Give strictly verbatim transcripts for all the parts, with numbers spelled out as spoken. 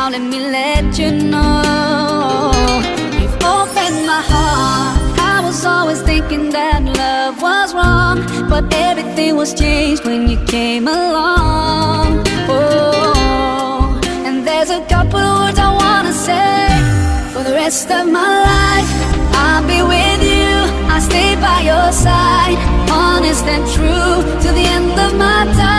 now let me let you know, you've opened my heart. I was always thinking that love was wrong, but everything was changed when you came along. Oh, and there's a couple words I wanna say. For the rest of my life, I'll be with you, I'll stay by your side, honest and true to the end of my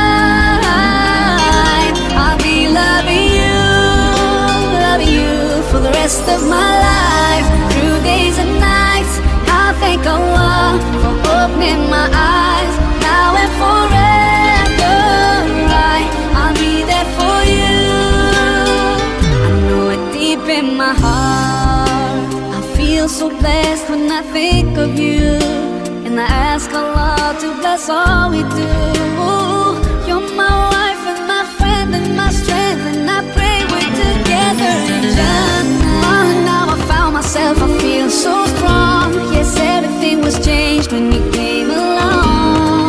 time. I'll be loving you, loving you for the rest of my life. Through days and nights, I'll thank Allah for opening my eyes. Now and forever, right, I'll be there for you. I know it deep in my heart, I feel so blessed when I think of you, and I ask Allah to bless all we do. You're my wife and my friend and my strength, and I pray we're together in Jannah. Oh, now I found myself, I feel so strong. Yes, everything was changed when you came along.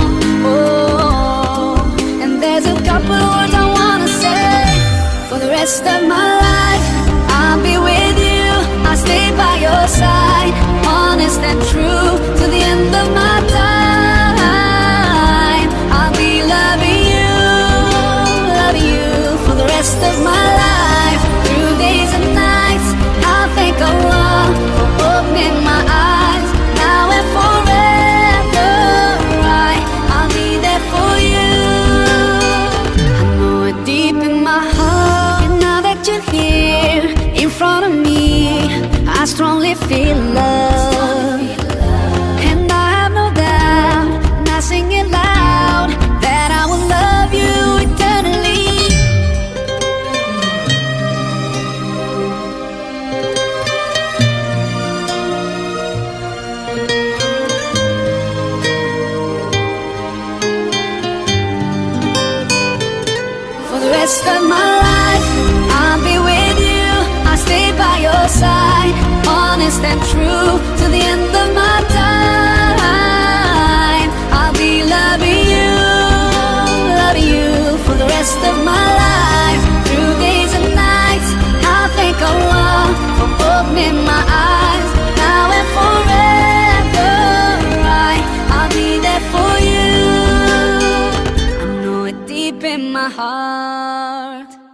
Oh, and there's a couple of words I wanna say. For the rest of my life, I'll be with you, I'll stay by your side, honest and true to the end of my time. I'll be loving you, loving you for the rest of my life. Through days and nights, I'll thank Allah for opening my eyes. Now and forever, right, I'll be there for you. I know it deep in my heart, and now that you're here in front of me, I strongly feel love, and I have no doubt, and I sing it loud, that I will love you eternally. For the rest of my life, I'll be with you, I'll stay by your side, honest and true to the end of my time. I'll be loving you, loving you for the rest of my life. Through days and nights, I'll thank Allah for opening my eyes. Now and forever, right, I'll be there for you. I know it deep in my heart.